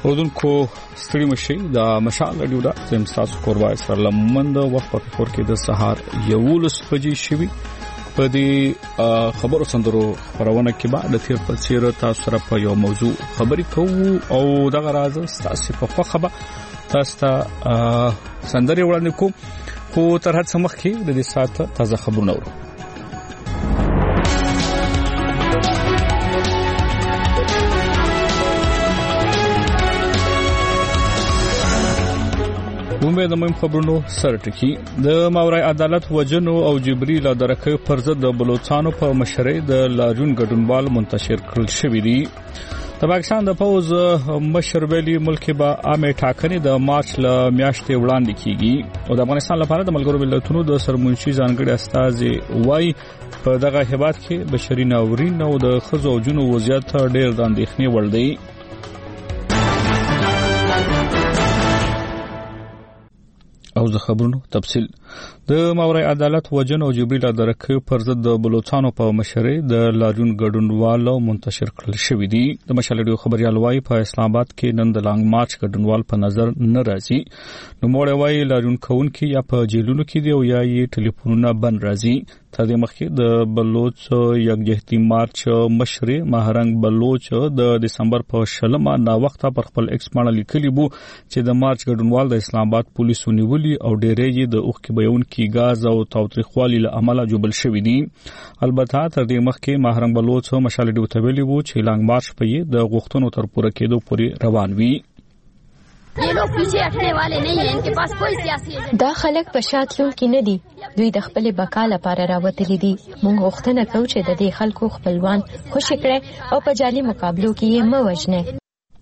اردوونکو ستړي مشي د مشال رادیو دا زم تاسو کوربای سره لمند وخت په خور کې د سهار 11 بجې شوي په دې خبرو سندرو خبرونه کې بعد د تیر په څیر تاسو سره په یو موضوع خبرې کوو او دغه راز تاسو په خبره تاسو سندري وړاندې کوم خو تر هڅه مخکې د دې ساعت تازه خبرونه ورو د مهم خبرونو سرټکی د ماورای عدالت وجنو او جبري لا درکه پر ضد د بلوچستان په مشرۍ د لاجون ګډونوال منتشر کړل شوې دي د پاکستان د فوز مشر ویلي ملک به عامه ټاکنې د مارچ ل میاشتې وړاندې کیږي او د افغانستان لپاره د ملګرو ملتونو د سرمنشي ځانګړي استازي وای په دغه هیواد کې بشري ناورین او د خزو او جنو وضعیت ډېر د اندېښنې وړ دی او د خبرونو تفصيل د ماورای عدالت وجن او جبريل درکه پر ضد د بلوچستان په مشرۍ د لاجون ګډونوالو منتشر کړل شوې دي د مشالډیو خبريال وای په اسلام آباد کې نن د لانګ مارچ ګډونوال په نظر نه راځي نو موړ وای لاجون کون کې یا په جیلونو کې دی او یا یې ټلیفونونه بند راځي تر دې مخکې د بلوچ یکجهتي مارچ مشرې مهرنګ بلوچ د دسمبر په 16 نا وخت پر خپل ایکس باندې لیکلی بو چې د مارچ ګډونوال د اسلام آباد پولیسو نیولي او ډېرې یې د اوخ کې بیون کې غاز او تاوتریخوالي له عمله جوبل شوې دي البته تر دې مخکې مهرنګ بلوچ مشال ډیو تویلی وو چې لانګ مارچ په یې د غوښتنو تر پوره کېدو پورې روان وي ये लोग पीछे हटने वाले नहीं हैं इनके पास कोई सियासी एजेंडा دا خلک په شاتلون کې نه دي دوی د خپل بقا لپاره راوتلي دي موږ غوښتنه کوو چې د دې خلکو خپلوان خوشی کړي او په جالي مقابلو کې یې مو وژنه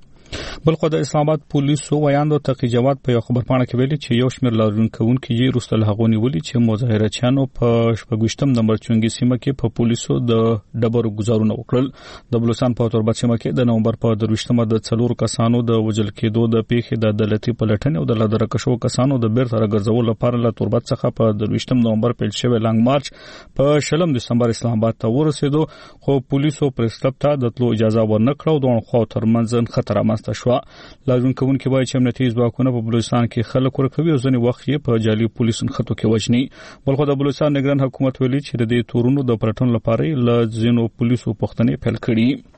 بلخو د اسلام آباد پولیسو ویاندو تقی جواد په خبرپاڼه کې ویلي چې یو شمېر لارونکوونکو یې رسل هغونی ولي چې مظاهرچیانو په 28 نمبر چونګي سیمه کې په پولیسو د ډبرو گزارونه وکړل د بلوچستان په توربت سیمه کې د نومبر په 28مه د څلور کسانو د وجل کېدو د پیښې د عدالتي پلټنې او د لادرکشو کسانو د بیرته راګرځول لپاره له توربت څخه په 28 نومبر پیل شوی لانګ مارچ په 16 دسمبر اسلام آباد ته ورسېدو خو پولیسو پریس کلب ته د تلو اجازه ورنکړه او دوه خو ترمنځ خطر رامنځته شو لازم کوون کې وایي چې امنیتي ځواکونه په بلوچستان کې خلک ورکوي او ځنې وخت یې په جالي پولیسو خطو کې وژني بلخو د بلوچستان نگران حکومت ویلي چې د دې تورونو د پرټون لپاره ل ځینو پولیسو پښتنې پیل کړي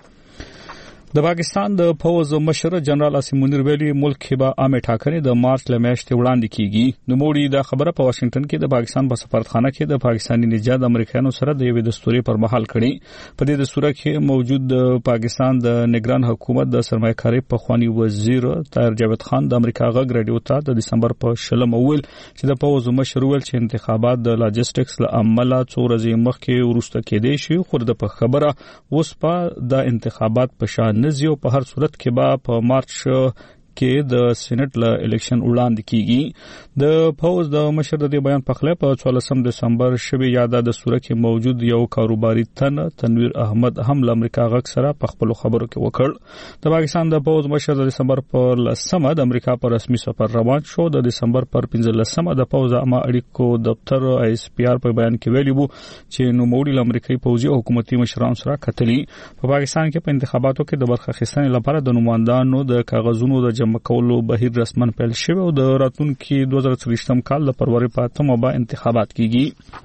د پاکستان د فوز مشر جنرال اسیم منیر ویلي ملک به عامه ټاکنې د مارچ ل میاشتې وړاندې کیږي نو موړي دا خبره په واشنگټن کې د پاکستان په سفارتخانه کې د پاکستاني نژاد امریکایانو سره د یوې دستوري پر مهال کړي په دې دستور کې موجود د پاکستان د نگران حکومت د سرمایه‌کاري په خواني وزیر طاهر جاوید خان د امریکا غږ رادیو ته د دسمبر په 16 اول چې د فوز مشر ویل چې انتخابات د لاجستیکس له عمله څو ورځې مخکې ورسته کېدې شي خو د خبره اوس په د انتخابات په شان نزیو په هر صورت کې به په مارچ کې د سېنات له الیکشن وړاندې کیږي د فوز د مشر د بیان په خلاف په 14 دسمبر شوی یاده د صورت کې موجود یو کاروباري تنویر احمد هم له امریکا غږ سره په خپل خبرو کې وکړ د پاکستان د فوز مشر د دسمبر پر 10 د امریکا پر رسمي سفر روان شو د دسمبر پر 15 د فوز عامه اړیکو دفتر ایس پی آر په بیان کې ویلي وو چې نو موړي امریکایي پوځي او حکومتي مشرانو سره کتلي په پاکستان کې په انتخاباتو کې د برخه اخیستنې لپاره د نمائندانو د کاغذونو د مکولو بهیر رسمن پیل شوی او د راتلونکي 2023 کال د فروری په 8 به انتخابات کیږي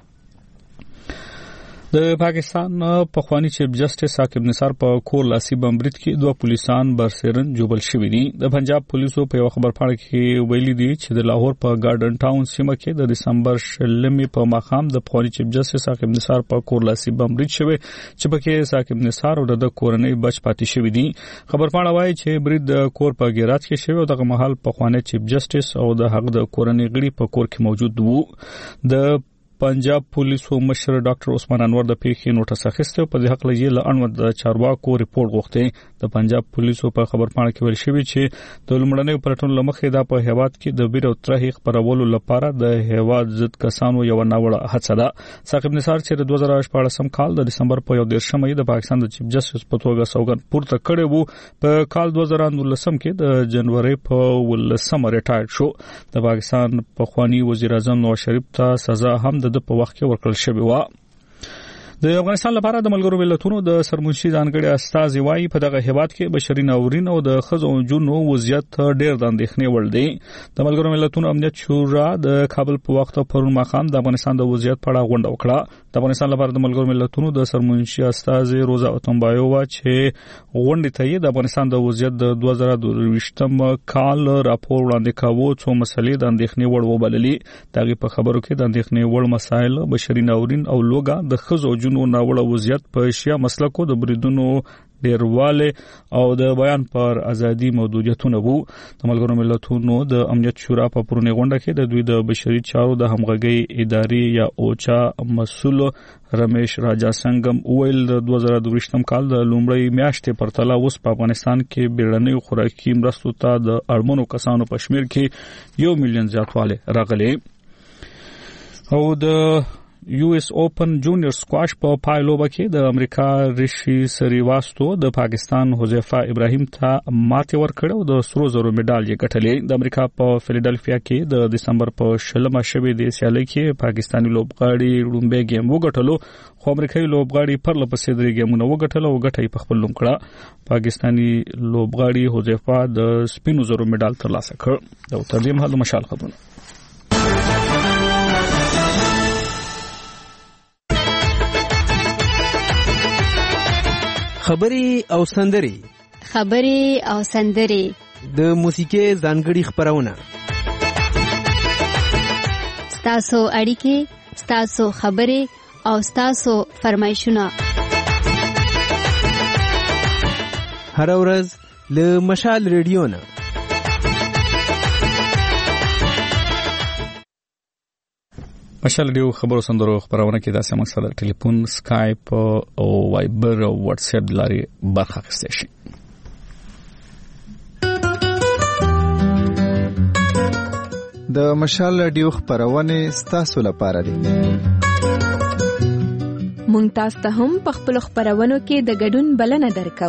د پاکستان په خواني چیف جسټس ثاقب نثار په کور لاسي بمبرید کې دوه پولیسان برسرن جوبل شوی دي د پنجاب پولیسو په یو خبرپاڼه کې ویلي دي چې د لاهور په گارډن ټاون سیمه کې د دسمبر 16 په ماښام د خواني چیف جسټس ثاقب نثار په کور لاسي بمبرید شوی چې پکې ثاقب نثار او د کورنۍ بچ پاتې شوی دي خبرپاڼه وايي چې برید د کور په ګیراج کې شوی او دغه محل په خواني چیف جسټس او د هغه د کورنۍ غړي په کور کې موجود وو د پنجاب پولیسو مشر ډاکټر عثمان انور د پیښې نوټس اخیسته په دې حق لږه لاندې د چارواکو ریپورت غوښته د پنجاب پولیسو په خبرپاڼه کې ویل شوی چې د لمړنۍ پلټون لمخې دا په هیواد کې د بیر او ترهې خبرولو لپاره د هیواد ضد کسانو یو ناوړه هڅه ده ثاقب نثار چې د 2014 کال د دسمبر په 11 د پاکستان د چیف جسټس په توګه سوګند پورته کړی وو په کال 2019 کې د جنوري په 18 ریټایر شو د پاکستان په خواني وزیر اعظم نواز شریف ته سزا هم د په وخت کې ورکړل شوی و د افغانستان لپاره د ملګرو ملتونو د سرمنشي ځانګړي استازي وايي په دغه هیواد کې بشري ناورین او د خزو او جنو وضعیت ډېر د اندېښنې وړ دی. د ملګرو ملتونو امنیت شورا د کابل په وخت پرون ماښام د افغانستان د وضعیت په اړه غونډه وکړه. د افغانستان لپاره د ملګرو ملتونو د سرمنشي استازي روزا اوتمبایووا چې غونډې ته د افغانستان د وضعیت د 2022 کال راپور وړاندې کاوه څو مسلې د اندېښنې وړ وبللې. دغه په خبرو کې د اندېښنې وړ مسایل بشري ناورین او لوګا د خزو او جنو ناوړه وضعیت په شیا مسلکو د بریدونو ډیرواله او د بیان پر ازادي محدودیتونه وو. د ملګرو ملتونو د امنیت شورا په پرونی غونډه کې د دوی د بشري چارو د همغږي ادارې یا اوچا مسؤل رمیش راجا سنگم ویل د 2022 کال د لومړی میاشتې پرتله اوس په افغانستان کې بیړنۍ خوراکي مرستو ته د اړمنو کسانو په شمیر کې 1 میلیون زیاتواله راغلی. او د یو اس اوپن جونیور سکواش په پایلوبه کې د امریکا ریشي سریواستو د پاکستان حذیفه ابراهیم ته ماته ورکړه او د سرو زرو میډال یې ګټلې. د امریکا په فیلډلفیا کې د دسمبر په 16مه شوې د سیالۍ کې پاکستاني لوبغاړي لومړی ګیم وګټلو خو امریکایي لوبغاړي پرله پسې درې ګیمونه وګټل او ګټه یې په خپل نوم کړه. پاکستاني لوبغاړي حذیفه د سپینو زرو میډال ترلاسه کړ. دا تر دې مهال مشال خبرونه خبري او سندري د موسیقي ځانګړي خبرونه ستاسو اړیکې ستاسو خبري او ستاسو فرمایشونه هر ورځ له مشال ریډیو نه. مشال ریډیو خبرو سندرو خبرونه کې داسې موږ سره ټلیفون سکایپ او وایبر او واتس اپ لاري برخه اخیستل شي. د مشال ریډیو خبرونه ستاسو لپاره دي. مونږ تاسو ته هم په خپل خبرونو کې د ګډون بلنه درکو.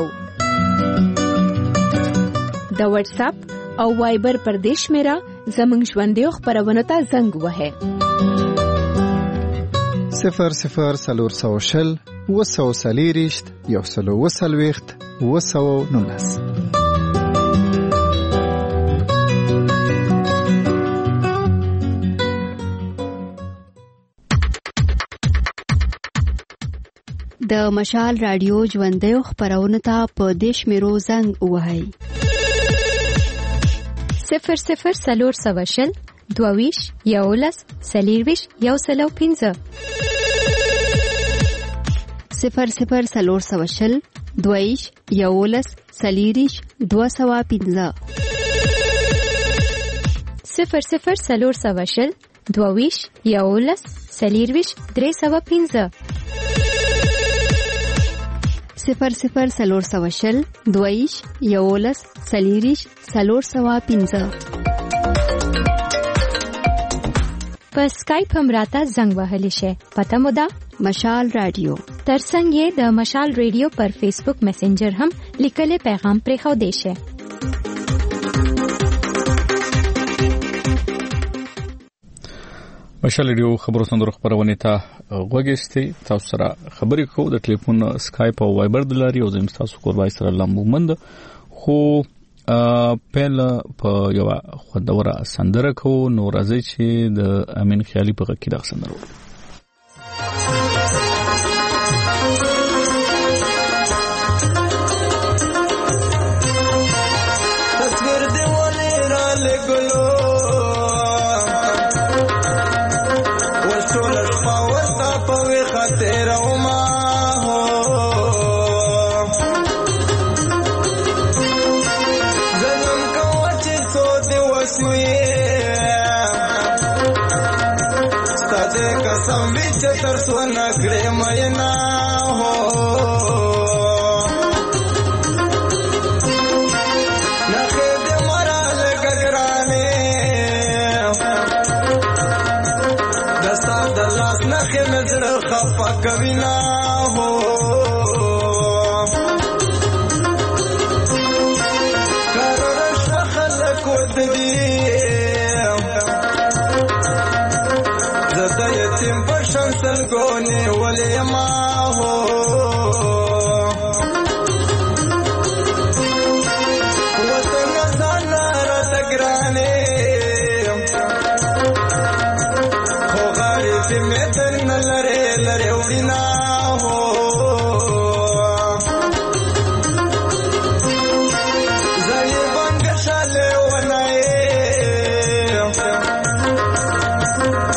د واتس اپ او وایبر پر دیش میرا زمنګ ژوندې خبرونه ته زنګ وهه 00 وسوسلیریشت یو سلو وسلويخت وسو نونس. د مشال رادیو ژوندې خبرونه ته په دیش میرو زنګ وهي 00 22 یولس سلیرویش یو سلو 15 00 22 یولس سلیریش 215 00 22 یولس سلیرویش 315 00 22 یولس سلیریش 315 په سکایپ هم راته زنګ وهلی شي. پته مو ده مشال رادیو. ترڅنګ یې د مشال ریډیو پر فیسبوک میسنجر هم لیکلي پیغام پرې خو دی شي. مشال ریډیو خبرو سندرو خبرونه ته غوږیږئ. تاسو سره خبرې کوو د ټلیفون سکایپ او وایبر د لاري او زم تاسو کوروای سره لمبومند خو پهل په یو خوندوره سندره کو نو راځي چې د امین خیالي په غږ کې دا سندره تصویر دی ولې را لګلو وشول شپه ورته په خاطر او ما تر سونه کړې مېنا هو نخې دې مرال ګګرانې دستا د لاس نخې مزړه خپه کوي نا هو قرار شخل کو دې زده یتیم پر شمسل گونی ولی ما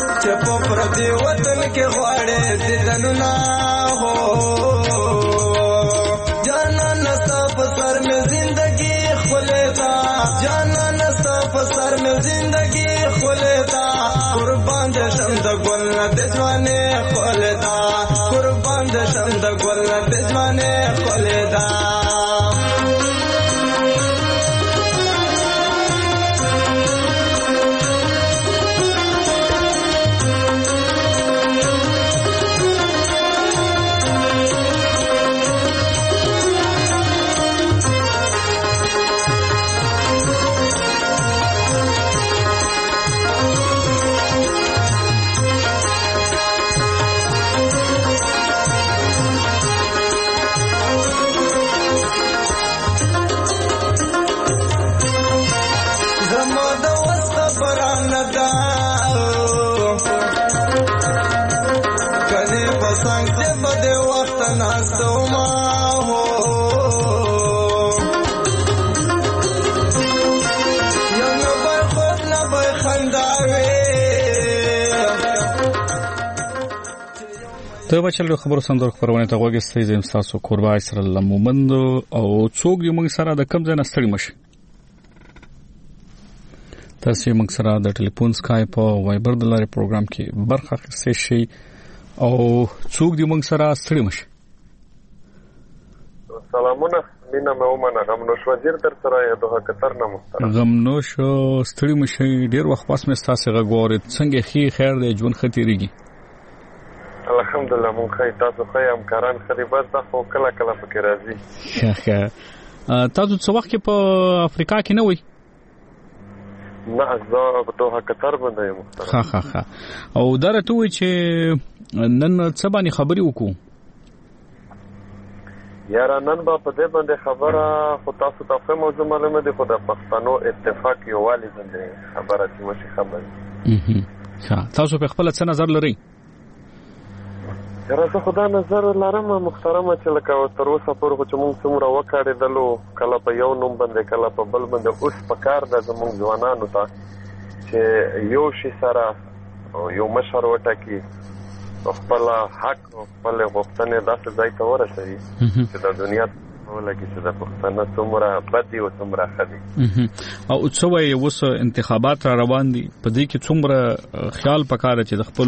چې په پردي وطن کې غواړې دیدنونه هو جانا نستا په سر مې زندگی خولتا جانا نستا په سر مې زندگی خولتا قربان دې شم د ګل نه د ځوانې خولتا قربان دې شم د ګل نه د ځوانې خولتا د بچلو خبرو صندوق پرونه ته وګورئ زم تاسو قربا اسر الله مومند او څوک یې موږ سره د کم ځای نه ستړي مشه تاسو موږ سره د ټلیفون سکایپ او وایبر د لارې پروګرام کې برخه اخیستئ شئ او څوک دې موږ سره ستړي مشه سلامونه مینا مې ومنه غمنوش وزیر تر سره یې دوه کتر نه محترم غمنوش ستړي مشه ډیر وخت پاس مې تاسو غوړې څنګه خیر دې ژوند خطرېږي الحمدلله مونږ خی تاسو خی همکاران خریبات دا خو کله کله پکې راځي تاسو څو وخت په افریقا کې نه وئ نه زه په دوه کتر باندې یم ها او دا راته وی چې نن څه باندې خبرې وکړو یاره نن به په دې باندې خبره خو تاسو ته په موضوع معلومه دي خو د پښتنو اتفاق یووالي باندې خبره چې مشي خبره تاسو په خپل څه نظر لرئ یاره زه خدا نظر لرم محترمه چې لکه تر اوسه پورې خو چې مونږ څومره وکړېدلو کله په یو نوم باندې کله په بل باندې اوس په کار ده زمونږ ځوانانو ته چې یو شي سره یو مشر وټاکي خپل حق او خپل غوښتنې داسې ځای ته ورسوي چې د دنیا ولکه چې د پښتنه څومره بدي او څومره خدي او څو یې اوس انتخابات را روان دي په دې کې څومره خیال پکاره چې د خپل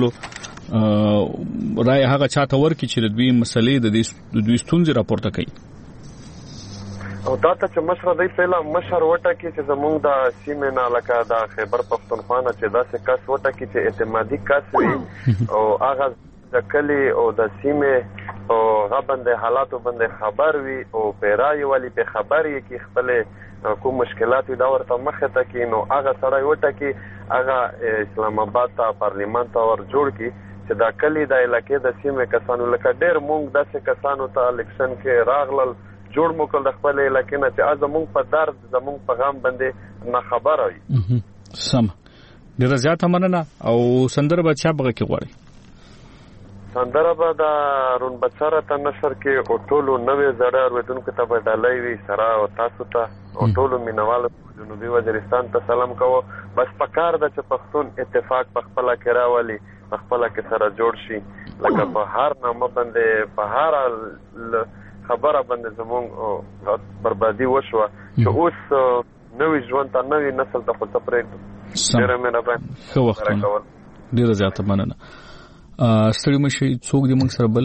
رائے هغه چاته ورکی چې د دوی مسلې د دوی ستونزې راپورته کوي او دا ته چې مشر دی پهلا مشر وټاکي چې زمونږ د سیمې نه لکه د خیبر پښتونخوا نه چې داسې کس وټاکي چې اعتمادي کس وي او هغه د کلی او د سیمې او غبند حالاتو باندې خبر وي او پیرای والی په خبر یې کې خپل کوم مشکلات دا ورته مخه ته کې نو هغه سړی وټاکي هغه اسلام آباد ته پارلیمان ته ور جوړ کی چې دا کلی د علاقې د سیمې کسانو لکه ډېر مونږ داسې کسانو ته الیکشن کې راغلل جوړ موکل د خپل علاقې نه چې زمونږ په درد زمونږ په غم باندې نه خبره وي سم ډېر زیات مننه او سندره به چا بغه کې غواړي سندره به د رون بچاره ته نشر کې او ټولو نوې زړه اوریدونکو ته به ډالۍ وي سره او تاسو ته او ټولو مینوالو جنوبي وزیرستان ته سلام کوو بس پکار د چې پښتون اتفاق په خپل کې راولي په خپل کې سره جوړ شي لکه په هر نامه باندې په هر خبره باندې زموږ بربادي وشوه چې اوس نوې ژوند ته نوې نسل ته خو څه پرېږدو ډېره مهرباني ښه وختونه ډېره زیاته مننه ستړي مشي څوک دې موږ سره بل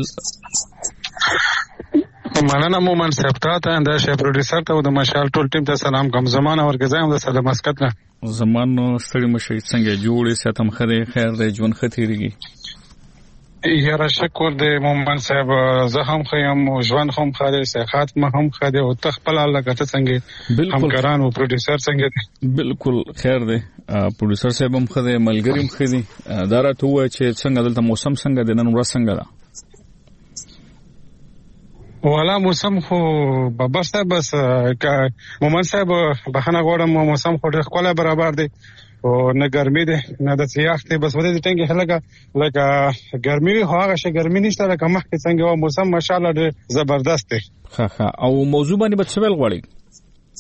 مننه مومن صاحب ته دا شی پروډوسر ته د مشال ټول ټیم ته سلام کوم زمانه ورګزایم د سلام مسکت نه زمانه ستړي مشي څنګه جوړې ساتم خره خیر دې ژوند خطرېږي یاره شکر دې مومن صاحب زه هم خیم او ژوند هم خاله صحت ما هم خاله او تخپل الله کته څنګه همکاران او پروډوسر څنګه بالکل خیر دې پروډوسر صاحب هم خده ملګری هم خدي دا راته وای چې څنګه دلته موسم څنګه د نن ورځ څنګه ده والا موسم خو بس مومن صاحب بخنه غوړم موسم خو ډېر خپل برابر دی او نه ګرمي ده نه د سیاح ته بس ودې ټینګه لکه ګرمي هغه شي ګرمي نشته لکه مخکې څنګه و موسم ماشاءالله ډېر زبردست دی ها او موضوع باندې به څه ویل غواړي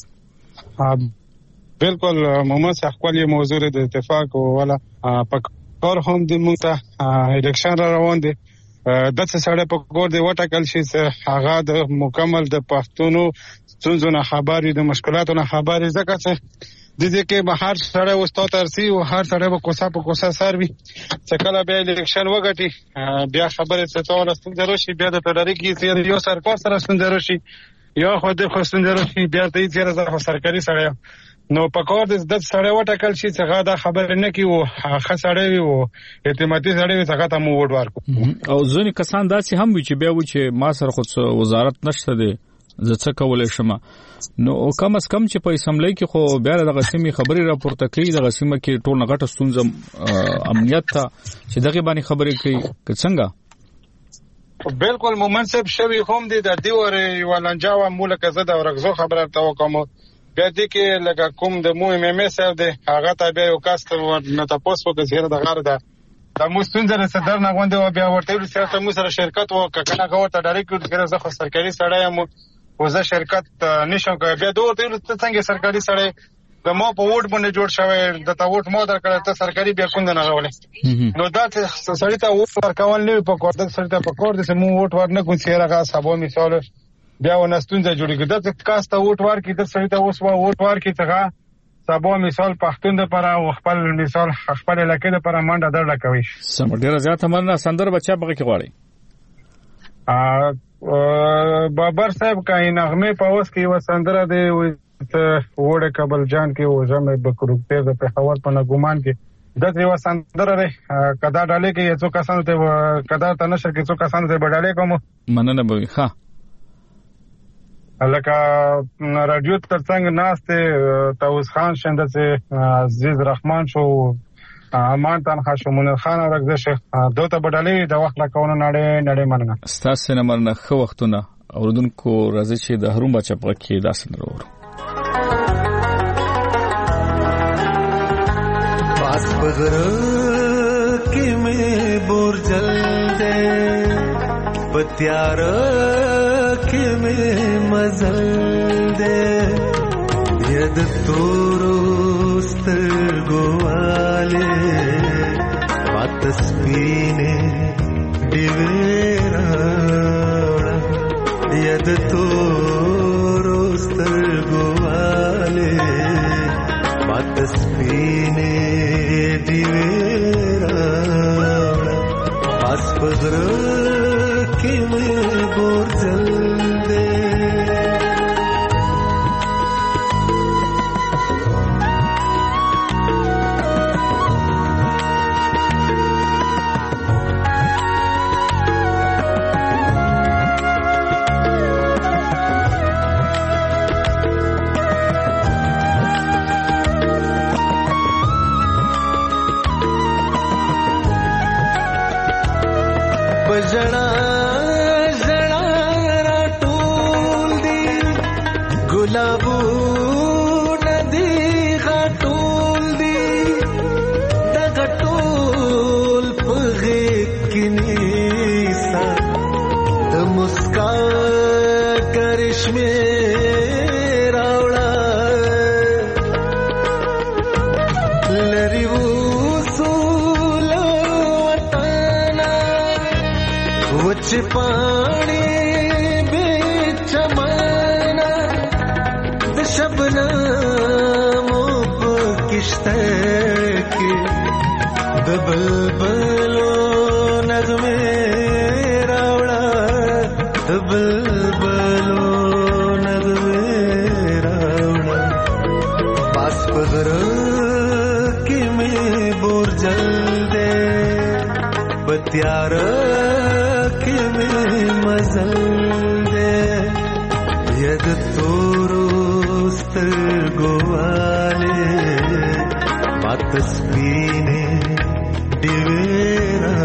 بالکل محمد صاحب کولی موضوع د اتفاق ولا کار هم د موږ ته الیکشن را روان دي د څه سره په کور دی وټاکل شي هغه د مکمل د پښتونو څنګه نه خبرې د مشکلاتو نه خبرې ځکه چې د دې کې به هر سره وستو ترسي او هر سره به کوسه په کوسه سروي چې کله به الیکشن وګټي بیا خبره څه ټول ستونزه شي بیا د ټولري کې یو سرکار سره ستونزه شي یا خو د ستونزه شي بیا ته یې زره سرکاري سره نو په کار د سره وټاکل شي چې دا خبره نه کی او خسړې وي او اعتمادي سره وي څنګه ته مو وډ ورکو او ځینې کسان داسې هم وي چې بیا و چې ما سره خو وزارت نشته دی زه څه کولای شم نو کم از کم چې په اسمبلی کې خو بیا د غسیمي خبري راپورته کوي د غسیمه کې ټول نغټه ستونزه امنیت ته چې دغه باندې خبرې کوي څنګه بالکل مومن صاحب شوی هم دي د دیوره ولنجاو مولکه زده ورغزو خبره تا وکم بیا دې کې لکه کوم د مو ام ام اس دی هغه ته بیا یو کاست نه تاسو په ځیر د غار ده د مستندره صدر نه غونډه بیا ورته سره مو سره شرکت وکړه غوته ډایرکټ کړه زه خو سرکاري سړی یم وزه شرکت نشم کوي بیا دوه څنګه سرکاري سړی د مو په ووټ باندې جوړ شوی د تا ووټ مو درکړه ته سرکاري بیا کوم نه راولې نو دا سړی ته ووټ ورکول نه په کوړه سړی ته په کوړه چې مو ووټ ورنه کوم چې راغه سبا مثال بیا ونستونځه جوړیږي د کاسته ووټ ورکې د سړی ته اوس ووټ ورکې څنګه سبا مثال پښتون د پر او خپل مثال خپل لکه د پر منډه درل کوي سم ډیره زیاته مرنه سندر بچا بغه کې غواړي بابر صاحب کای نغمه په اوس کې وسندره دی وړه کابل جان کې او زمه بکروپته د پهاور په نګومان کې د دې وسندره ده کدا ډالې کې یو کسان ته کدا تنشر کې څو کسان ته بډالې کوم مننه به ښه لکه رادیو ترڅنګ ناشته توس خان شنده چې عزیز رحمان شو امان تن خاشمون خان ورغزه شه دوته بډالې د وخت لا کونه نړۍ مننه ستاسو نه مرنه خو وختونه اوردونکو راځي چې د هروم بچا په کې داسې نه ورو पास पगर के में बोर जल दे बत्यार के में मजल दे यद तोरोस्त गोवाले बातस पीने दिवेरा यद तोरोस्त गोवाले बातस पीने दिवेरा पास पगर के में बोर जल दे जड़ा जड़ा टूल दी गुलाबू नदी टूल दी टूल पगे किनीसा द मुस्का करिश्मे रावड़ा लरिवू पानी बीच माना द शबनम किश्ते की द बुलबुलो नगमे रावड़ा द बुलबुलो नगमे रावड़ा पास पगर के में बोर जल दे बत्यार मजल दे यद तोरोस्त गोवाले बातस पीने दिवेरा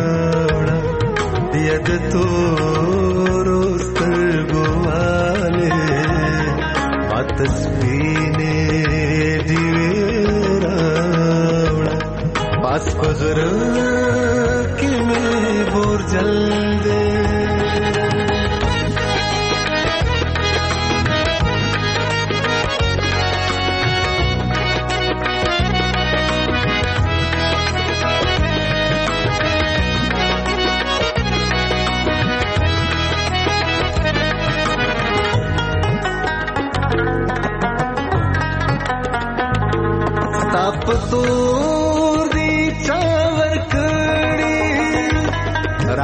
यद तोरोस्त गोवाले बातस पीने दिवेरा पास पगर के में बोर जल दे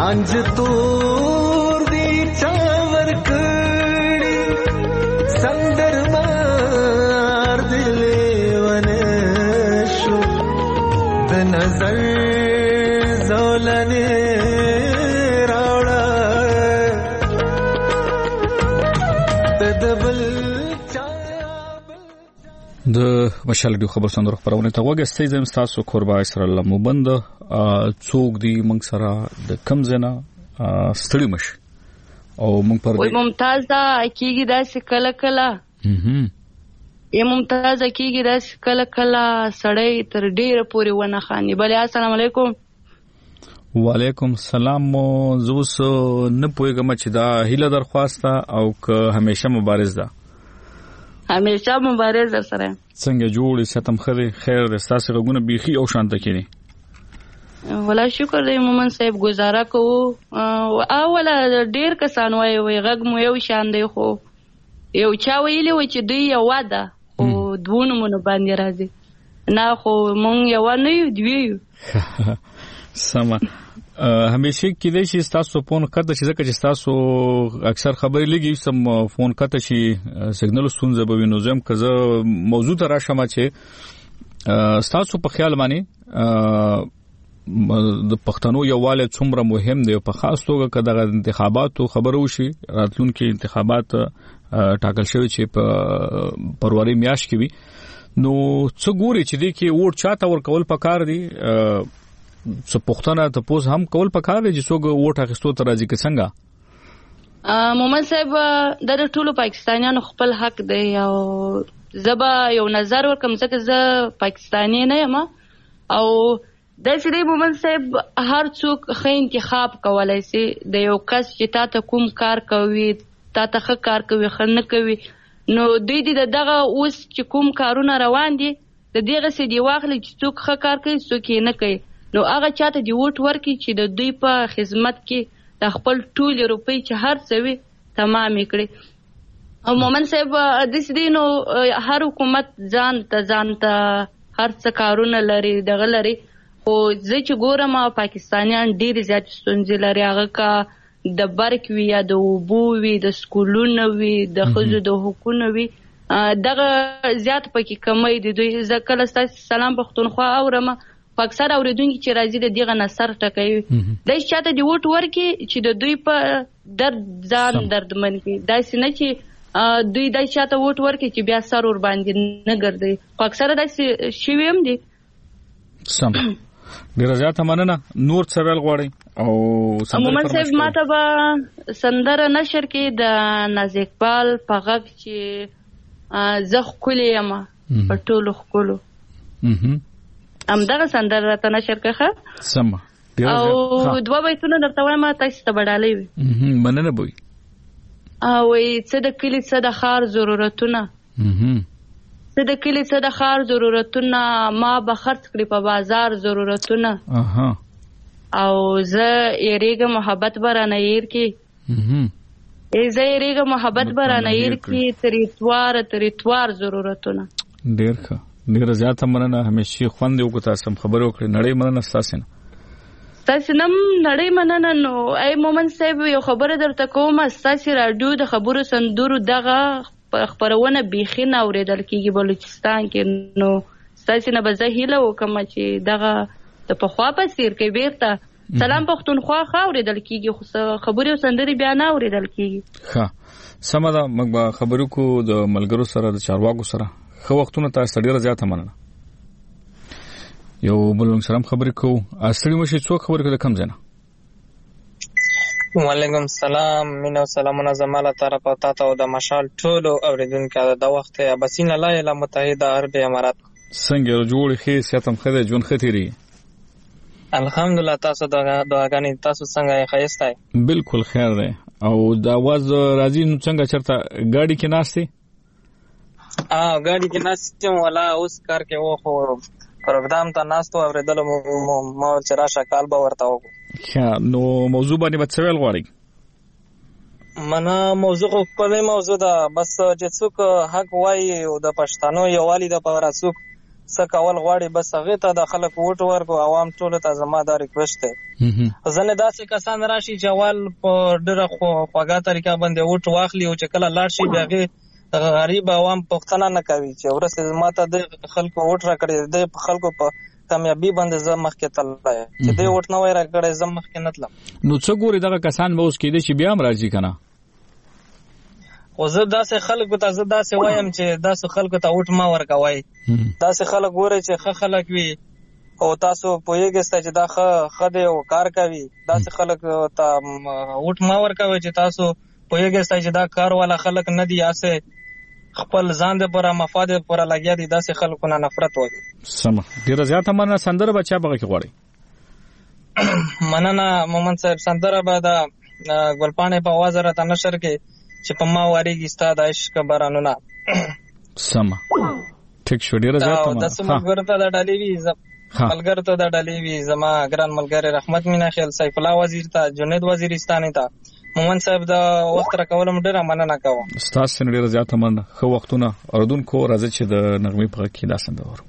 رانج تور دی چاور کړي سندر مار دلې ونه شو د نظر زولنه راوړه تدبل د مشال دی خبر سندره خبرونه ته وګستې زم تاسو قربا اسرائیل مبند څوک دی موږ سره د کم زنه ستړي مش او موږ پر وي ممتاز دا کیږي دا کله کله ممتاز کیږي دا کله کله سړی تر ډیره پورې ونه خاني بلې السلام علیکم وعلیکم السلام زوس نه پوهیږم چې دا هیله درخواسته او که همیشه مبارز ده همیشه مبارز در سره څنګه جوړ ستم خره خیر رستاسه غونه بيخي او شانت کړي ولا شکر دې مومن صاحب گزاره کوو اوله ډیر کسان وای غږ مو یو شان دی خو یو چا ویلی و چې دوی یو واده او دوونه مونږ باندې راځي نه خو مونږ یو نه یو دوی سما همیشه کېدای شي تاسو فون کړئ چې ځکه چې تاسو اکثر خبرې لګي سم فون کړئ چې سیګنل ستونزه به وینو زم کزه موضوع ته راشم چې تاسو په خیال باندې د پښتنو یووالی څومره مهم دی په خاص توګه کله د انتخاباتو خبرو شي راتلونکي انتخابات ټاکل شوی چې په فروری میاشت کې وي نو څو ګوري چې دی کې ووټ چاته ورکول پکار دي څه پښتنه ته پوز هم کول پکار دي چې څوک ووټ اخیستو ته راځي که څنګه محمد صاحب د ټولو پاکستانیانو خپل حق دی او زبا یو نظر ورکم ځکه زه پاکستانی نه یم او د سړي محمد صاحب هر څوک ښه انتخاب کولای شي د یو کس چې تاسو کوم کار کوي تاسو ښه کار کوي ښه نه کوي نو دوی دغه اوس چې کوم کارونه روان دي د دغه سې دی واخلي چې څوک ښه کار کوي څوک یې نه کوي نو هغه چاته دی ووټ ورکړي چې د دوی په خدمت کې د خپل ټول روپۍ چې هر څه وي تمام کړي او محمد صاحب د سې نو هر حکومت ځان ته هر څه کارونه لري دغه لري خو زه چې ګورم پاکستانیان ډېر زیات ستونزې لري هغه کا د برق وي یا د اوبو وي د سکولونو وي د ښځو د حقونو وي دغه زیات پکې کمی دي دوی زه کله ستاسو سلام پښتونخوا اورم خو اکثر اورېدونکي چې راځي د دغه نه سر ټکوي دی چاته د ووټ ورکړي چې د دوی په درد ځان دردمن کړي داسې نه چې دوی دی چاته ووټ ورکړي چې بیا سر ور باندې نه ګرځي خو اکثره داسې شوي هم دي سم ډېر زیاته مننه نور څه ویل غواړئ او محمد صاحب ماته به سندره نشر کې د ناز اقبال په غږ چې زه ښکلې یم په ټولو ښکلو همدغه سندره راته نشر کړه سمه او دوه بیتونه درته وایم تاسو ته به ډالۍ وي مننه به وي وایي څه د کلي څه د ښار ضرورتونه څه د کلي څه د ښار ضرورتونه ما به خرڅ کړي په بازار ضرورتونه او زه یریږم محبت به رانه هیر کړي زه یریږم محبت به رانه هیر کړي تر اتوار ضرورتونه ډېر ښه ډېره زیاته مننه همیشه خوند یې وکړو تاسو هم خبرې وکړې نړۍ مننه ستاسې نه ستاسې نه نړۍ مننه نو ای مومن صاحب یو خبره درته کوم ستاسې راډیو د خبرو سندرو دغه خبرونه بیخي نه اورېدل کېږي بلوچستان کې نو ستاسې نه به زه هیله وکړم چې دغه د پخوا په څېر کې بیرته سلام پښتونخوا ښه اورېدل کېږي خو خبرې او سندرې بیا نه اورېدل کېږي ښه سمه ده موږ به خبرې کوو د ملګرو سره د چارواکو سره ښه وختونه تاسو ډېره زیاته مننه یو بل موږ سره خبرې کوو ستړي مشي څوک خبرې کوي د کم ځای نه وعلیکم السلام مینه او سلامونه زماله طرف او تاسو د مشال ټولو اوریدونکو د وخت ابسین الله اله متحده عرب امارات څنګه جوړ خې سیاتم خدای جون خطيري الحمدلله تاسو دعاګانې تاسو څنګه خیسته بالکل خیر ده او د आवाज راځي نو څنګه چرته ګاډي کې ناشته ګاډي کې ناشته ولا اوس کار کې و خو پروګرام ته ناستو اوریدل مو چرآ شکال به ورته وکړو نو موضوع باندې به څه ویل غواړئ منا موضوع په دې موضوع ده بس چې څوک حق وایي او د پښتنو یووالي د پاره څوک څه کول غواړي بس هغه ته د خلک ووټ ورکو عوام ټول ته زما دا ریکوست دی. ځنه داسې کسان راشي چې اول په ډېره خوږه طریقه باندې ووټ واخلي او چې کله لاړ شي بیا غریب عوام پوښتنه نه کوي چې ورسې ما ته د خلکو ووټ راکړی د خلکو په کامیابی باندې زه مخکې تللی چې د ووټ نه وای راکړی زه مخکې نه تلم. نو څه ګوري دغه کسان به اوس کېدای چې بیا هم راځي که نه؟ خو زه داسې خلکو ته وایم چې داسې خلکو ته ووټ مه ورکوئ. داسې خلک ګورئ چې ښه خلک وي او تاسو پوهېږئ چې دا ښه دی او کار کوي. داسې خلک ته ووټ مه ورکوئ چې تاسو پوهېږئ چې دا کار والا خلک نه دي، هسې خپل ځان د پوره مفاد پوره لګیا دي. داسې خلکو نه نفرت وکړي. سمه، ډېره زیاته مننه. سندره به چا بغه کې غواړئ؟ مننه مومن صاحب. سندره به د ګلپاڼې په आवाज راته نشر کې چې په ما واریږي ستا د عشق بارانونه. سمه، ټیک شو. ډېره زیاته مننه. داسې ملګرو ته د ډالۍ وي زما ګران ملګری رحمت مینا خیل، سیف الله وزیر ته، جنید وزیرستاني ته، مومن صاحب د وخت راکولم ډېره مننه کوم. ستاسو نه ډېره زیاته مننه. ښه وختونه اوریدونکو. راځي چې د نغمې په غږ کې دا سندره ورو.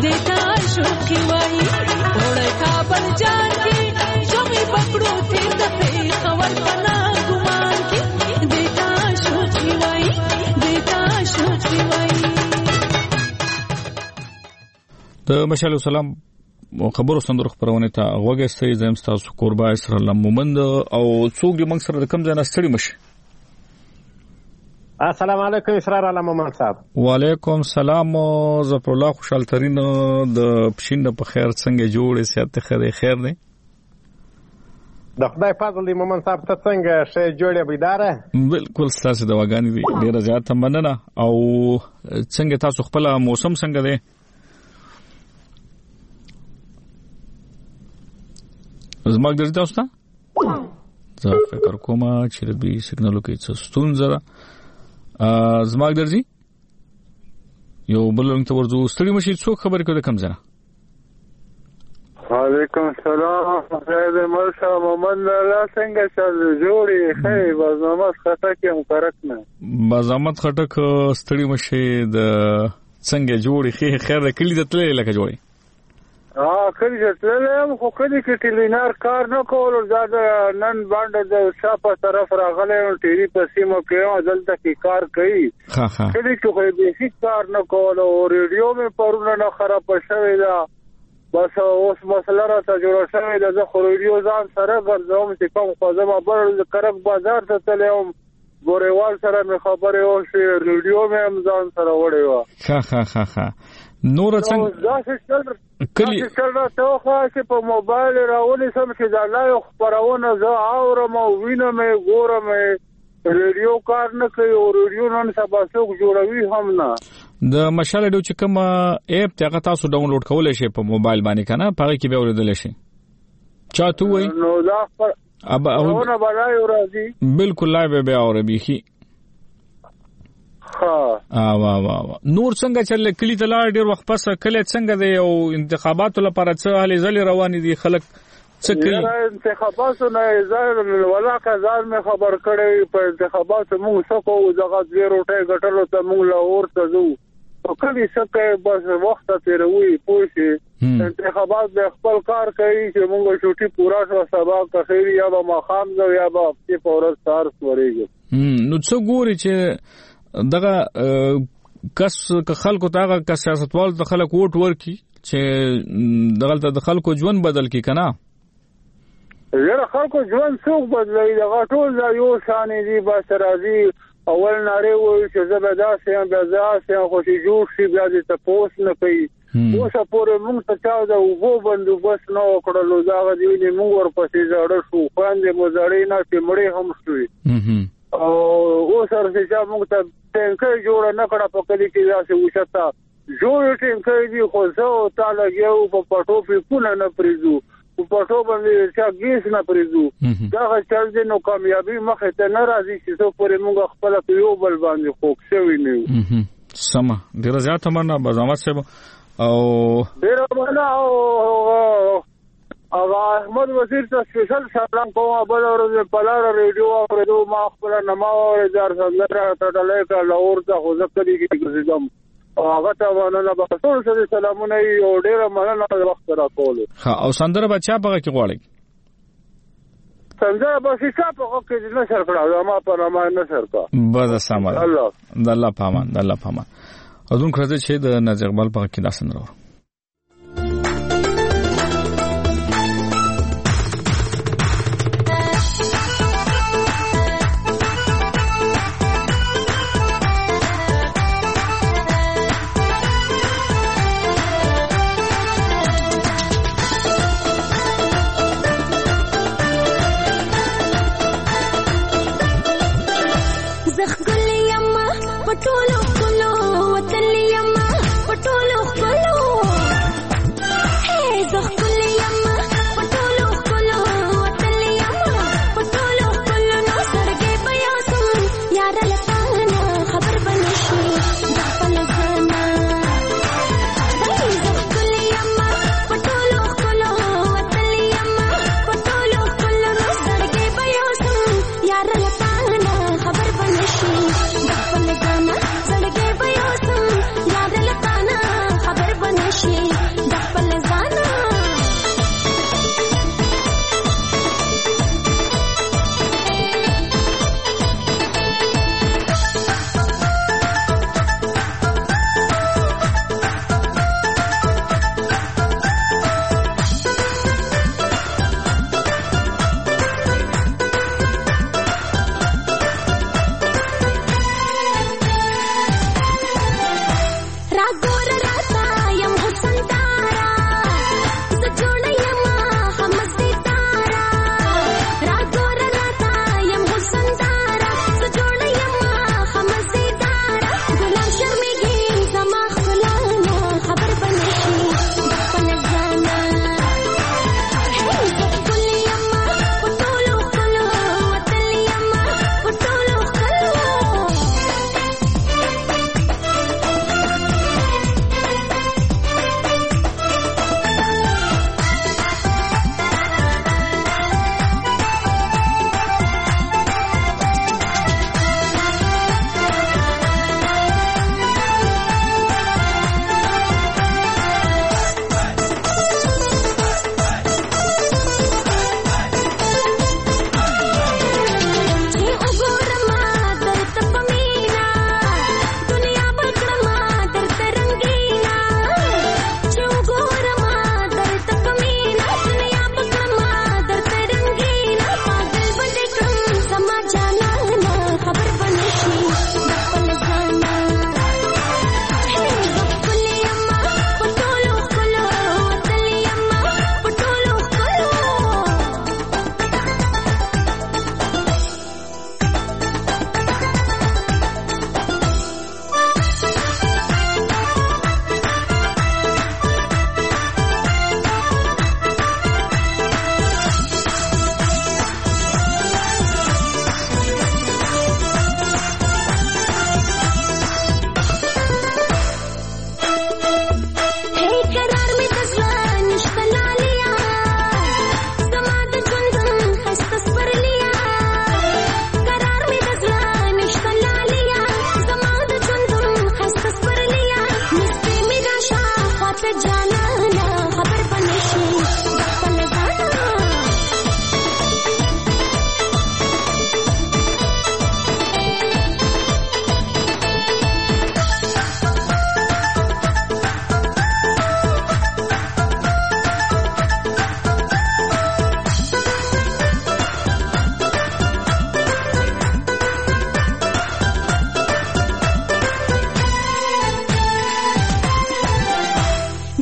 دیتا شوقي وای وړه کابل جان کې جمعي پکړو تیر د خبر پنا ګمان کې دیتا شوقي وای دیتا شوقي وای. د مشال سلام خبرو سندرو خبرونه ته وګستې زم تاسو قربا اسرائیل مومند او څوک د منګ سره د کم ځای نه ستړي مشي. السلام علیکم اسرار علامه محمد صاحب. وعلیکم السلام ظفر الله خوشحال ترين د پښین په خیر څنګه جوړې سیادت خیر نه د خدای فضل دی محمد صاحب ته څنګه شه جوړې بيداره بالکل تاسو د واګانی دی ډیره زیاته مننه او څنګه تاسو خپل موسم څنګه دی زما ګرځي تاسو ته زه فکر کوم چې د بي سیګنالو کې څه ستونزه ده زما ګرځي یو بل څنګه ورځو ستړي مشي څو خبرې کوي کم زنه. وعلیکم السلام زه مرشد محمد الله څنګه چل جوړي خیر بازامت خټک هم کرک نه بازامت خټک ستړي مشي د څنګه جوړي خیر د کلی د تلې لکه جوړي کلی د تلې خو کلی کې ټیلینار کار نه کول زیاده نن باندې د شاپه طرف راغله ټيري په سیمو کې دلته کې کار کوي کلی کې خو بیسیک کار نه کول او ریډیو مې پرونه نه خراب شوی دا بس اوس مسله را ته جوړه شوې ده. زه خو ریډیو ځان سره ګرځوم چې کوم خو زه به بل کرک بازار ته تللی وم ګورېوال سره مې خبرې وشوې ریډیو مې هم ځان سره وړې وه. نور څنګه داسې چل راته وښه چې په موبایل راونیسم چې دا لایو خپرونه زه اورم او وینم یې ګورم یې ریډیو کار نه کوي او ریډیو نن سبا څوک جوړوي هم نه. د مشال ډیو چې کوم اپ ته تاسو ډاونلوډ کولای شئ په موبایل باندې کنه پاره کې به اوریدل شي چاته وای نو دا ابونه بلای راځي بالکل لایو به اوربي شي. وا نور څنګه چل کلی ته لاړ ډیر وخت پس کله څنګه دی او انتخاباتو لپاره څه حالې زلي روان دي خلک څه کوي انتخاباتو نه ځای ولا کزار مې خبر کړی په انتخاباتو موږ څه کوو دغه ډیر روټه غټلو ته موږ لاور ته ځو او کله څه کوي بس وخت تیروي پوښي انتخابات به خپل کار کوي چې موږ شوټي پورا شو سبا کخيري یا به مخام زو یا به په فورس سار سوريږي. نو څه ګوري چې دغه کس خلکو ته که سیاستوال د خلک ووټ ورکي چې دغه د خلکو ژوند بدل کی کنه یره خلکو ژوند څوک بدلوي دغه ټول دا یو شان دي بس راځي اول ناره وایي چې زبردست یم بزاس یم خو چې جوړ شي بیا دې تاسو نه کوي اوس پورې موږ ته چا دا وګو بندوبست نه وکړلو دا غوډي موږ ورپسې ځړ شو باندې مو ځړې نه چې مړې هم شوې او اوس ورته موږ ته څنګه جوړ نه کړه په کلی کې داسې وشتا جوړ څنګه دي خو زه تعالی یو په پټو په کونه نه پریزو په پټو باندې چې گیس نه پریزو دا چل دي نو کامیابی مخه ته ناراضي چې څو پورې موږ خپل یو بل باندې خوښ شوی نه سما ډیر زیات مننه بازامت صاحب او ډیر مننه او احمد وزیر ته سپیشل سلام کوم بل ورځ په لار ریډیو اوریدو ما خپل نما او زار څنګه ته ډلې کا لور ته خو ځکه دي چې ګرځم او هغه ته ونه به ټول سره سلامونه یو ډیر مننه وخت را کول. او سندره بچا په کې غواړي سندره به شي په کې نه سر کړه ما په ما نه سر کا بس سلام الله پامان اذن کړه چې د نظر بل په کې داسن راو پټولو کلو وطن یما پټولو کلو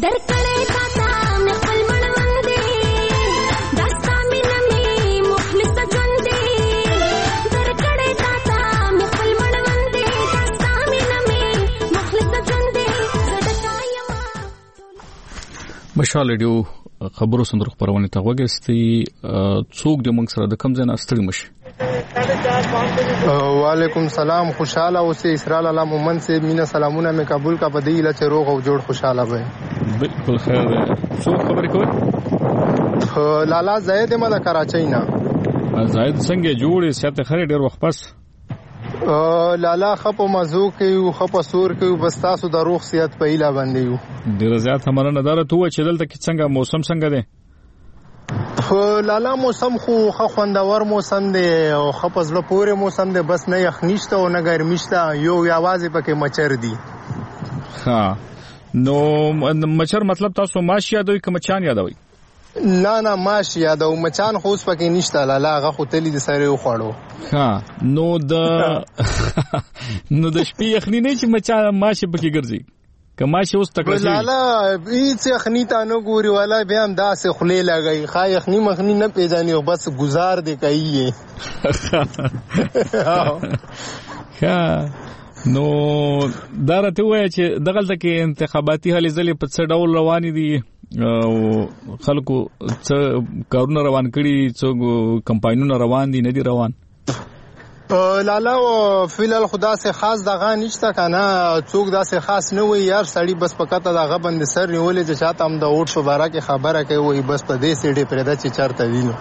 درکړې تا مې خپل مړوند دی داستا مې نمې مخلص ژوند دی درکړې تا مې خپل مړوند دی داستا مې نمې مخلص ژوند دی زړه یم مشال ریډیو خبرو سندرو خبرونه ته وګستي څوک د موږ سره د کم ځای نه ستړي مشي. وعلیکم سلام خوشاله اوسه اسرائیل الله مومن سے مینا سلامونه مې قبول کا بدیله چې روغ او جوړ خوشاله وي. بالکل خیر ده. څوک خبرې کوي؟ لالا زید ما د کراچۍ نه. زید څنګه جوړې ساته خري ډېر وخت پس لالا خپو مزو کوي خپو سور کوي بس تاسو د روغ صحت په ایله باندې یو. ډېر زیات همره نظر ته و چې دلته کې څنګه موسم څنګه دی؟ لالا موسم خو خوندور موسم دی او خپزله پورې موسم دی بس نه یخنیشته او نه ګرمیشته یو یوازې پکې مچر دی. ها نو مچر مطلب تاسو ماش یادوي که مچان یادوي؟ نه ماش یادو مچان خو اوس پکې نشته لالا هغه خو تلی د سره وخړو. ها نو د شپې یخنی نه چې مچان ماش پکې ګرځي کماشه اوس تکلیف لالا هیڅ یخنی ته نه ګوري والا بیا هم داسې خولې لګي خا یخنی مخنی نه پیژني بس گزار دی کوي. ها نو دا راته وایي چې دغه ځکه انتخاباتي هلې ځلې په څه ډول روان دي او خلکو څه کارونه روان کړي څو کمپاینونه روان دي نه دي روان؟ لالا و فیلال خدا سے خاص دغه نشته کنه څوک داسې خاص نه وي یار سړی بس پکته دغه بند سر نیولې چې چاته هم د اوټ په باره کې خبره کوي بس په دې سیډې پرېدا چې چرته وینو.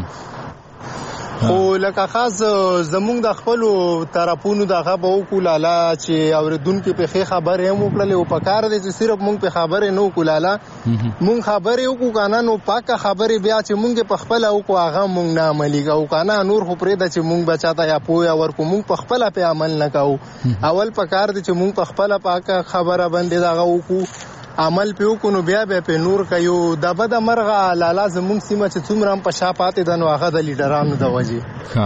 خو لکه خاص زمونږ د خپل طرفونو دغه به وکړو لالا چې اوریدونکو په ښه خبره هم وکړلې او په کار دي چې صرف مونږ په خبره نه وکړو لالا مونږ خبره وکړو کنه نو پاکه خبره بیا چې مونږ په خپل وکړو هغه مونږ نه عملي کوو کنه نور خو پرې د چې مونږ بچاته یا پویا ورکو مونږ په خپل په عمل نه کوو. اول په کار دي چې مونږ په خپل پاکه خبره باندې دغه وکړو عمل پیو کو نو بیا په نور کيو د بد مرغه لالا زمونږ سیمه چې څومره په شاپاتې د نو هغه د لیډرانو د وجه ها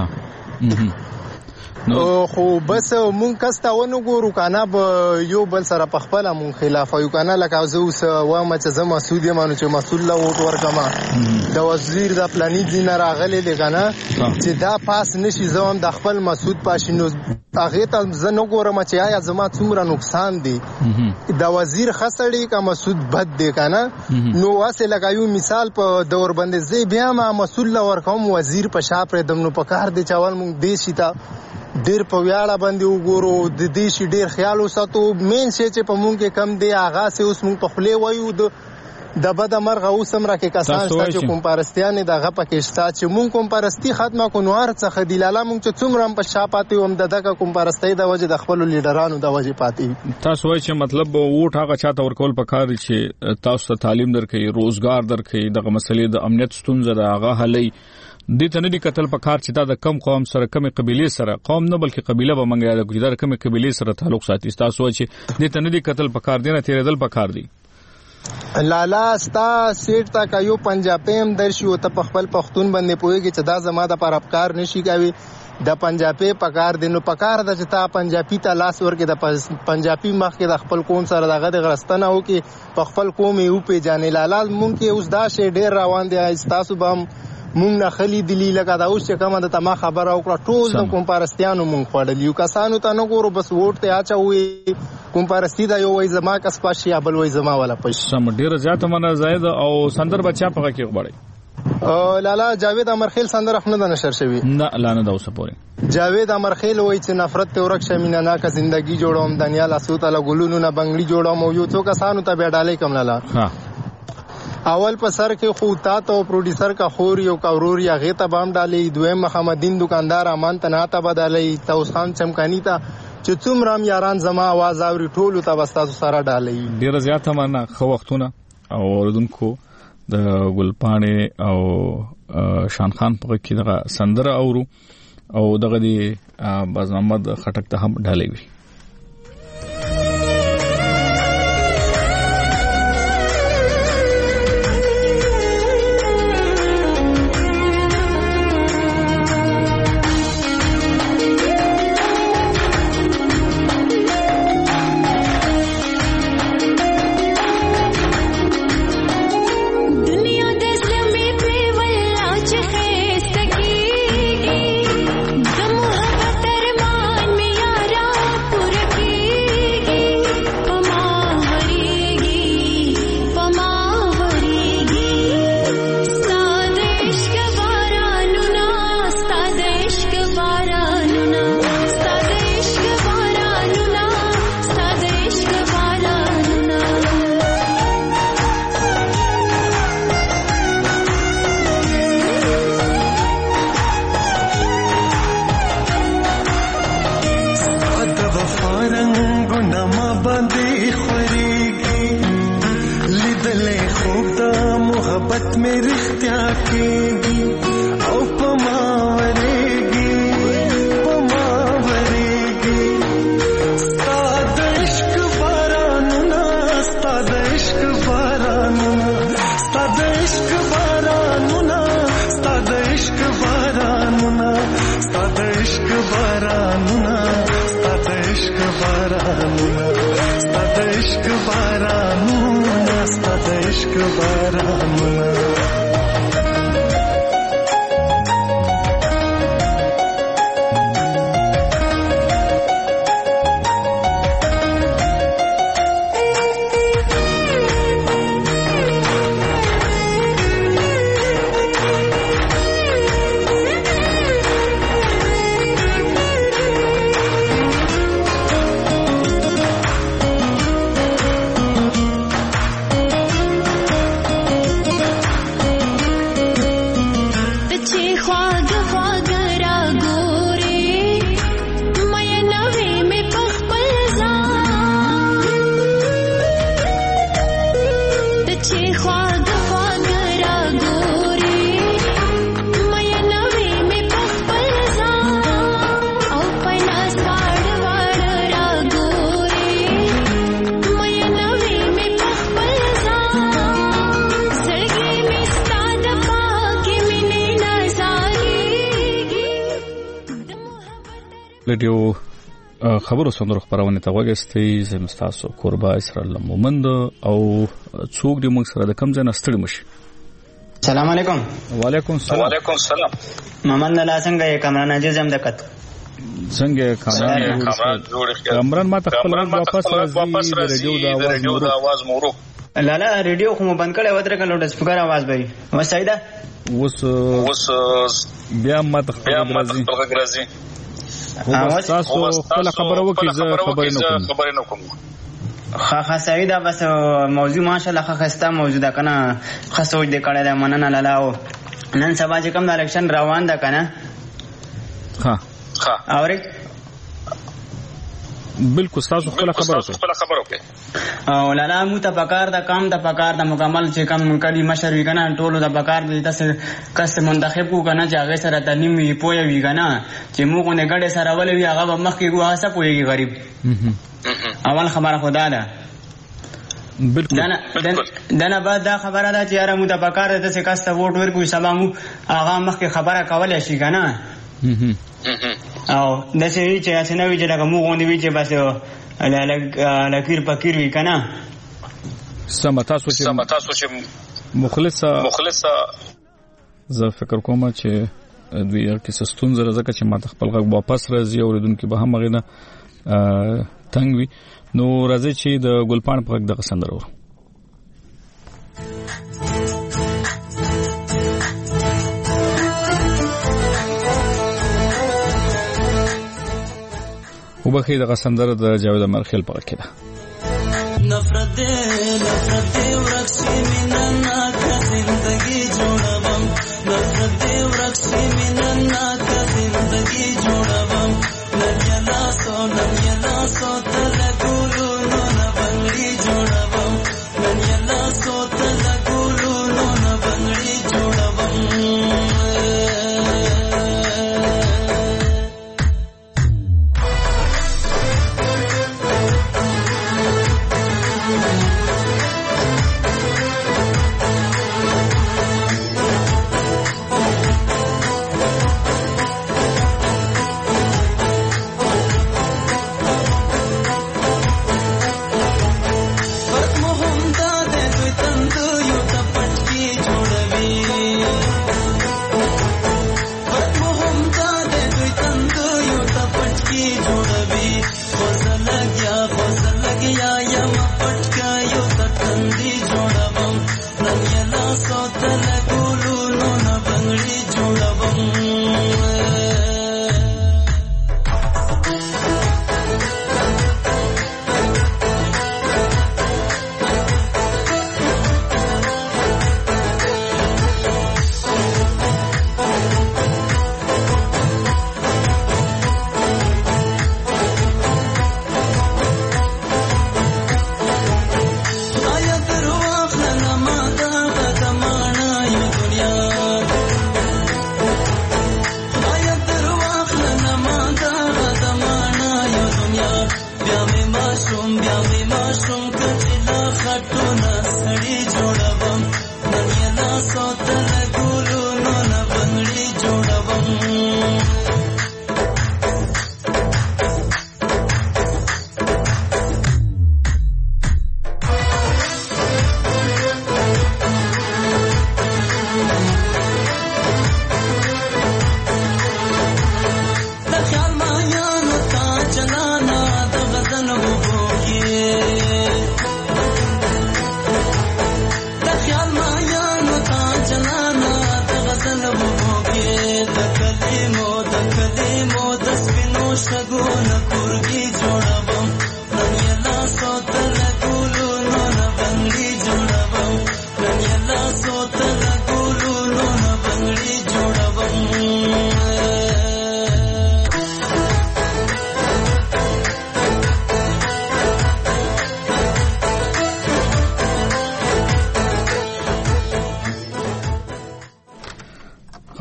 خو بس مونږ کسته ونه ګورو کنه به یو بل سره په خپل مونږ خلاف یو کنه لکه زه اوس وامه چې زه مسعود یم چې مسعود له ووټ ورکما د وزیر د پلاني دین راغلي دی کنه چې دا پاس نشي زوم د خپل مسعود پاشینو هغه ته زه نه ګورم چې آیا زما څومره نقصان دی د وزیر خسړی کا مسعود بد دی کنه نو واسه لګایو مثال په دور باندې زی بیا ما مسعود له ورکوم وزیر په شاپ ردم نو په کار دی چاول مونږ دیشي تا ډیر په ویاړه باندې وګورو د دې شي ډیر خیال وساتو مین شي چې په مونږ کې کم دی اغا سه اوس مونږ په خله وایو د بد مرغه اوسم را کې کسان چې کوم پرستيان دغه پکې شته چې مونږ کوم پرستی ختمه کو نوار څخه دی لاله مونږ چې څومره په شاپاتې هم دغه کوم پرستی د وجه د خپل لیډرانو د وجه پاتې. تاسو وایي چې مطلب ووټ هغه چاته ورکول پکار چې تاسو ته تعلیم درکې روزګار درکې دغه مسلې د امنیت ستونزه هغه حلي د ته نه دي کتل په کار چې دا د کم قوم سره کم قبيله سره قوم نه بلکې قبيله به منګیا د ګجدار کم قبيله سره تعلق ساتي. تاسو چې د ته نه دي کتل په کار دی نه تیرېدل په کار دی. لالا ستا سیټ تا کایو پنجابي هم درشي او ته په خپل پښتون باندې پويږي چې دا زما د پر افکار نشي کوي د پنجابي پکار دینو پکار د چې تا پنجابي ته لاس ورکې د پنجابي مخ کې د خپل قوم سره دغه د غرستنه او کې په خپل قوم یو پیژنې لالا مونږ کې اوس دا شی ډیر روان دی تاسو به مونږ نه خلی دلی لکه دا اوس چې کومه د تما خبره او ټول د کوم پرستیانو مونږ خړل یو کسانو ته نه ګورو بس ووټ ته اچوي کوم پرستی دا یو وای زما کس پاشي ابل وای زما ولا پښ سم ډیر زیات منه زائد او سندر بچا پغه کې غبړی لالا جاوید امرخیل سندر خپل نه نشر شوی نه لانه دا اوسه پوري جاوید امرخیل وای چې نفرت ته ورک شمینه نه کا زندگی جوړوم دنیا لاسو تعالی ګلونو نه بنگړي جوړوم یو څو کسانو ته به ډالې کم لالا ها اول په سر کې خو تا ته پروډوسر کا خور یو کورور یا غیته بام ډالې دویم محمدین دکاندار امان تنا ته بدلې توس خان چمکانی ته چې څومره یاران زما आवाज اوري ټول ته وستاسو سره ډالې ډیر زیاته منه خو وختونه او اوردونکو د ګلپانه او شان خان په کې دغه سندره اورو او دغه دی باز محمد خټک ته هم ډالې وي. د محبت مې رښتیا کېږي او په ما ورېږي ستا د عشق بارانونه ستا د عشق بارانونه ستا د عشق بارانونه ستا د عشق بارانونه ستا د عشق بارانونه ستا د عشق بارانونه ستا د عشق بارانونه ستا د عشق بارانونه رادیو خبرو سندرو خبرونه ته وګستئ زم تاسو قربا اسرائیل مومند او څوک دې موږ سره د کم ځای نستړي مشي. السلام علیکم. وعلیکم السلام. وعلیکم السلام. محمد الله څنګه یې کامران عزیز هم دکت څنګه کامران ما تخپل واپس راځي د رادیو د आवाज مورو لاله رادیو خو مو بند کړی و درکه لوډ سپیکر आवाज به وسایده وس بیا ما تخپل راځي تاسو خپل خبره وکړئ زه خبرې نه کوم. ها سعیدا بس موضوع ماشاءالله خسته موضوع ده کنه خاصو دې کړه ده مننه لاله او نن سبا چې کوم د الیکشن روان ده کنه ها اوري بالکل تاسو خپل خبره وکړئ او لاله مو ته پکار دا کام د پکار د مکمل چې کم کړي مشر وی کنه ټولو د پکار دي تاسو کس منتخب کو کنه چې هغه سره تعلیم وی پوي وی کنه چې موږ نه ګډه سره ولې وی هغه مخ کې ګواه سره پويږي غریب اول خبره خدا ده بالکل دنه بعد دا خبره ده چې یاره مو ته پکار ده چې کس ته ووټ ورکوي سبا مو هغه مخ کې خبره کولای شي کنه او د سې چې اسنه وی چې لکه موږ غونډې وی چې بس لکیر پکیر وی کنه سم تاسو چې مخلصه زه فکر کوم چې دوی کې سستون زره زکه چې ما خپل غږ واپس راځي اوریدونکو به هم غینه تنګ وي نو راځي چې د ګلپان په غږ د سندرو وبخې د غسندر د جاوید مرخیل په کې ده نفرت دې ورکشي مینا کا زندگی جوړوم نفرت دې ورکشي مینا کا زندگی جوړوم نن یلا سو تل ګولو نو بنگړي جوړوم نن یلا سو تل ګولو نو بنگړي جوړوم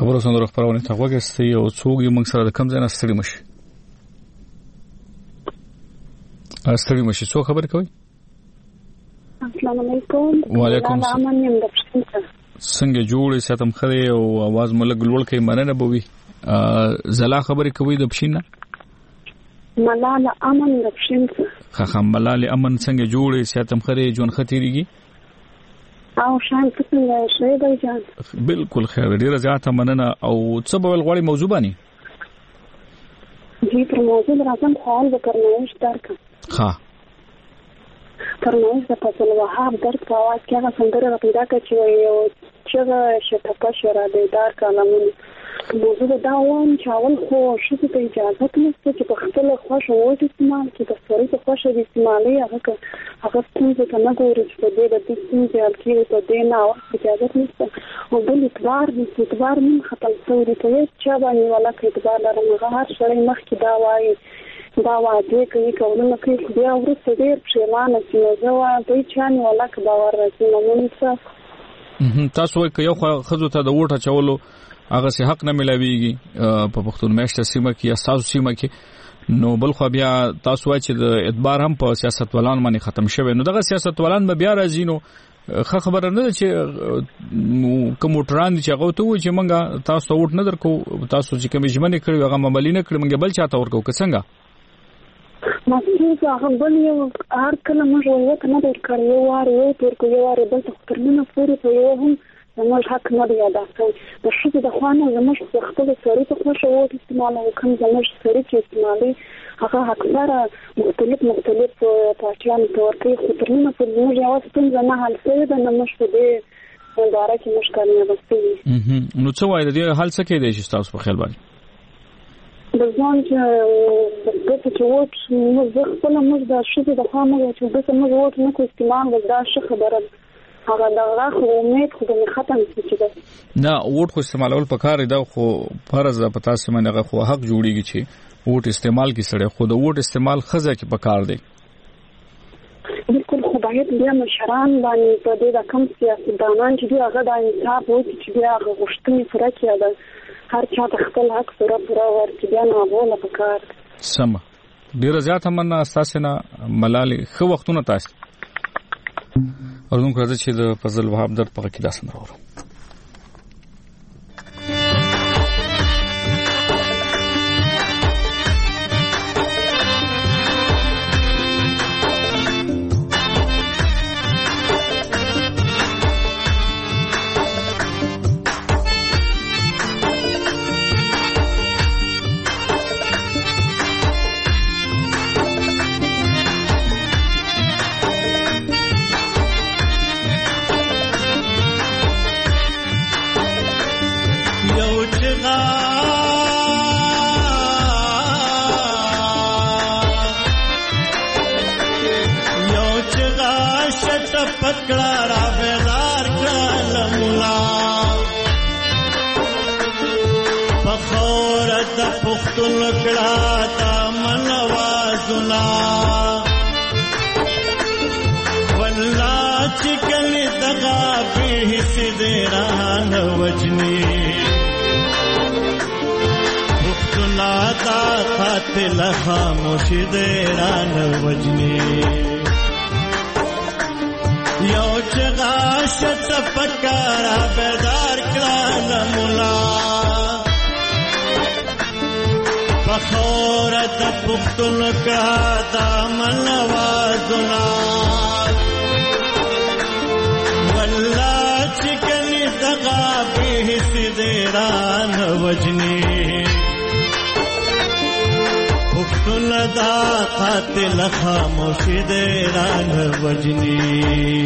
خبرو سندره خبرونه ته وګورئ او څوک یې موږ سره د کم ځای نه ستړي مشي څو خبر کوي. السلام علیکم. وعلیکم السلام. څنګه جوړې ساتم خره او आवाज ملګ لوړ کې مننه بوي. زلا خبرې کوي د بشینه ملال امن د بشینه خه ملال امن څنګه جوړې ساتم خره جون خطرېږي او شان څنګه شوي دی جان. بالکل خیر ډیره زیاته مننه او څه بل غوړي موضوع باندې جی پر موضوع راځم خپل د کرنوش درک ها کرنوش د فضل وهاب درک اواز کې هغه څنګه پیدا کړي یو چې شته شورا د دار کلمونه موضوع دا وان چې اول خو شته ته اجازه نشته چې په خپل خوښ ووټ استعمال کې د ستوري په خوښ د استعمالي هغه څنګه ته نه ګوري چې د دې څنګه الکی ته د نه اجازه نشته او بل اعتبار من خپل ستوري ته چې باندې ولا کې اعتبار لرم هغه شړې مخ کې دا وایي دا واده کوي کولونه کوي بیا ورته ډېر پښېمانه چې زه وایم دوی چانه ولا کې باور راځي نو موږ تاسو وایي یو خزو ته د ووټ اچولو هغه سي حق نه ملاويږي په پښتون میشته سیمه کې یا تاسو سیمه کې نو بل خو بیا تاسو وایي چې د اعتبار هم په سیاستوالان باندې ختم شوی نو دغه سیاستوالان به بیا راځي نو خبره نه چې کوموټران چې هغه ته و چې مونږه تاسو ووټ نه درکو تاسو چې کوم ژمنه کړو هغه عملی نه کړو مونږ بل چاته ورکو که څنګه ماسته هغه بل یو هر کله موږ وایو نه درکړو یو وار بل څه ترمنه پورې په یو هم زموږ حق نه دی ادا شوی د شته د خوانه زموږ خپل سړی په خوښه وو استعمال او کوم زموږ سړی چې استعمالي هغه حق سره مختلف پارټیان تورکي خو ترمنه په موږ یو څنګه نه حل شوی د نمش په دې مداره کې مشکل نه بسي نو څه وایي د حل څه کې دی چې تاسو په خیال باندې د ځان چې ووټ موږ خپل موږ د شته د خوانه چې د موږ ووټ نه کو استعمال ودا څه خبره هغه دا خو امید خو د ختم شي نه ووټ خو استعمالول پکار دی خو فرض ده پتا سم نه خو حق جوړیږي چې ووټ استعمال کی سره خو د ووټ استعمال خزه کې پکار دی بالکل خو باید بیا مشران باندې په دې د کم سیاستدانان چې هغه د انصاف وکړي چې بیا غوښتنې پوره کړي دا هر چا د خپل حق سره پوره ورکړي بیا نه وله پکار سم ډیر زیات مننه اساسه نه ملالي خو وختونه تاسو اردن کړه چې د فضل وهاب در په کې داسن راوړو خاموشی دیران وجنی یو چغا شت پکارا بیدار کلان مولا فخورت پختن کا دامن وازنا واللہ چکنی دغا بیسی دیران وجنی دا قاتل خاموشی دیران وجنی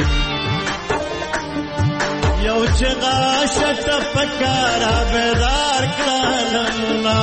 یو چغا شت پکارا بیدار کلانمنا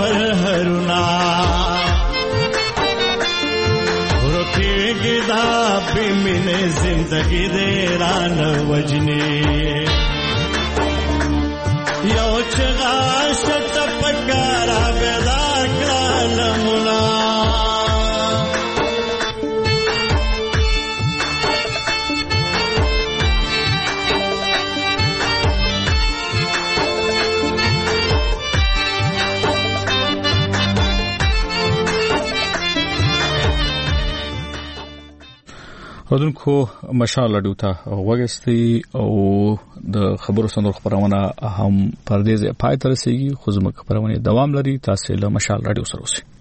پرهرنا ورکیږي دا بمینه زندگی دې ران وجني یو چغا شت پکارا بیدار کړلمنا ودونکو مشال اډیو ته وګستي او د خبرو سندر خبرونه هم پردیز پای تر رسیدي خو زموږ خبرونه دوام لري تاسو له مشال رادیو سره اوسئ